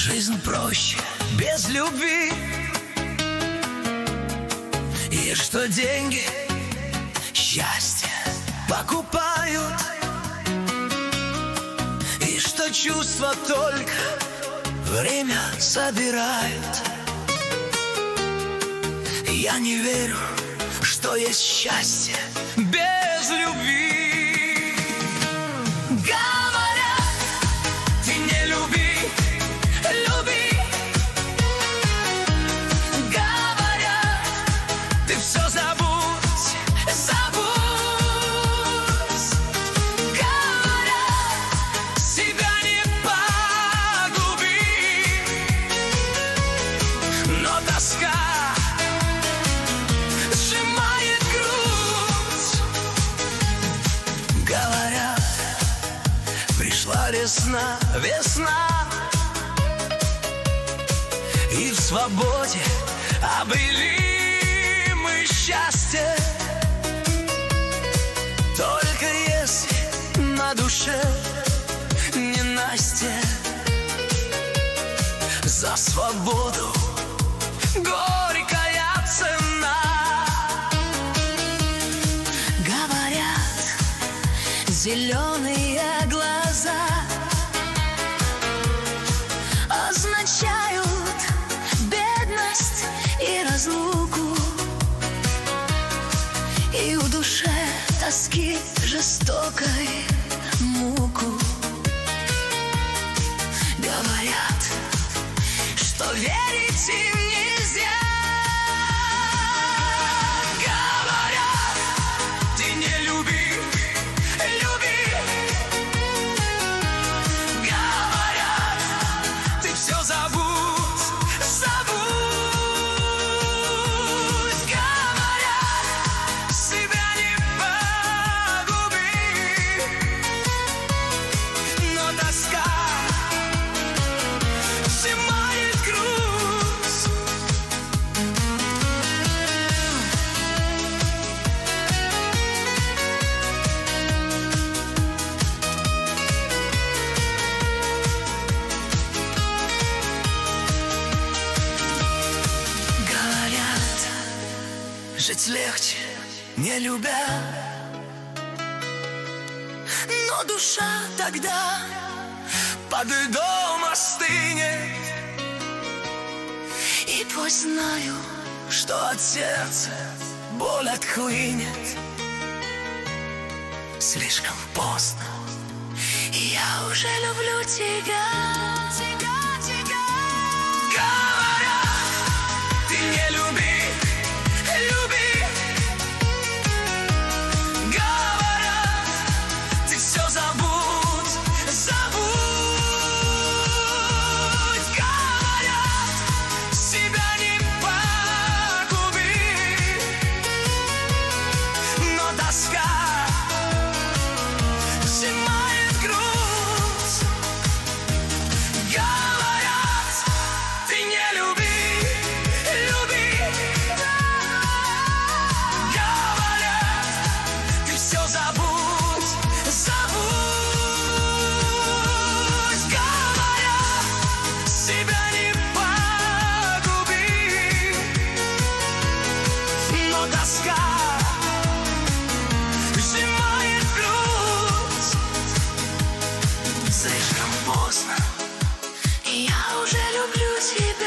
Жизнь проще без любви, и что деньги счастье покупают, и что чувства только время собирают. Я не верю, что есть счастье без любви. Говорят, ты не люби, люби. Говорят, ты все забудь, забудь. Говорят, себя не погуби, но тоска сжимает грудь. Говорят, пришла весна, весна, и в свободе обрели мы счастье. Только если на душе ненастье, за свободу горькая цена. Говорят, зеленые глаза означают бедность и разлуку, и в душе тоски жестокой муку. Говорят, что верить им нельзя. Говорят, ты не люби, люби. Говорят, ты все забудь, забудь. Говорят, себя не погуби, но тоска сжимает грудь. Говорят, жить легче, не любя, но душа тогда под льдом остынет. И пусть знаю, что от сердца боль отхлынет. Слишком поздно, и я уже люблю тебя. Говорят, ты не люби, люби. Говорят, ты все забудь, забудь. Говорят, себя не погуби, но тоска сжимает грудь. Говорят, ты не люби, люби. Говорят, ты все забудь, забудь. Говорят, себя не погуби, но тоска сжимает грудь. Слишком поздно, Я уже люблю тебя.